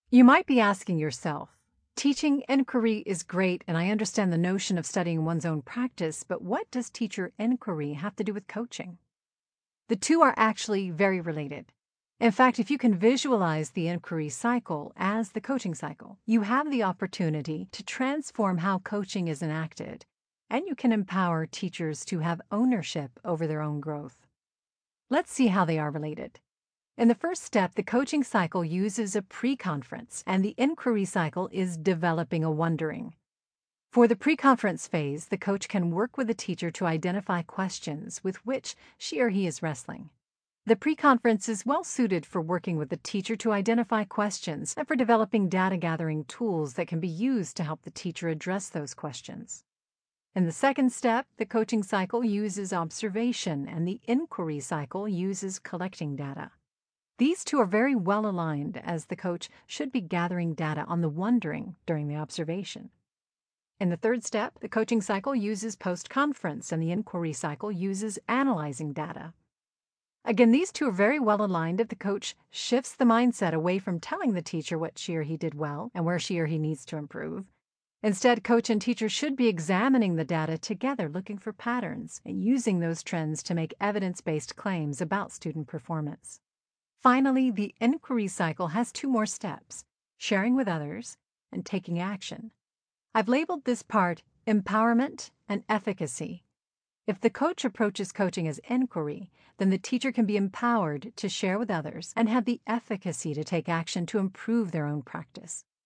You might be asking yourself, teaching inquiry is great, and I understand the notion of studying one's own practice, but what does teacher inquiry have to do with coaching? The two are actually very related. In fact, if you can visualize the inquiry cycle as the coaching cycle, you have the opportunity to transform how coaching is enacted, and you can empower teachers to have ownership over their own growth. Let's see how they are related. In the first step, the coaching cycle uses a pre-conference, and the inquiry cycle is developing a wondering. For the pre-conference phase, the coach can work with the teacher to identify questions with which she or he is wrestling. The pre-conference is well suited for working with the teacher to identify questions and for developing data-gathering tools that can be used to help the teacher address those questions. In the second step, the coaching cycle uses observation, and the inquiry cycle uses collecting data. These two are very well aligned, as the coach should be gathering data on the wondering during the observation. In the third step, the coaching cycle uses post-conference, and the inquiry cycle uses analyzing data. Again, these two are very well aligned if the coach shifts the mindset away from telling the teacher what she or he did well and where she or he needs to improve. Instead, coach and teacher should be examining the data together, looking for patterns, and using those trends to make evidence-based claims about student performance. Finally, the inquiry cycle has two more steps: sharing with others and taking action. I've labeled this part empowerment and efficacy. If the coach approaches coaching as inquiry, then the teacher can be empowered to share with others and have the efficacy to take action to improve their own practice.